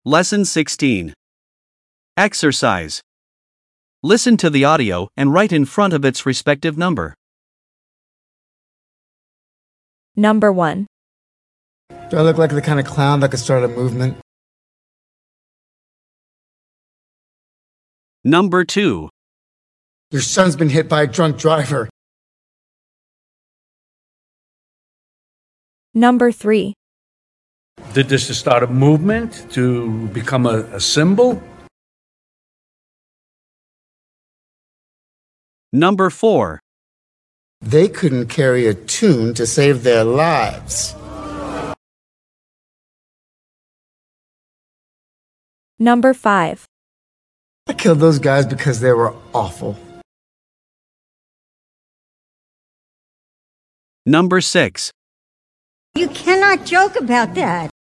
Lesson 16. Exercise. Listen to the audio and write in front of its respective number. Number 1. Do I look like the kind of clown that could start a movement? Number 2. Your son's been hit by a drunk driver. Number 3. Did this to start a movement, to become a symbol? Number 4. They couldn't carry a tune to save their lives. Number 5. I killed those guys because they were awful. Number 6. You cannot joke about that.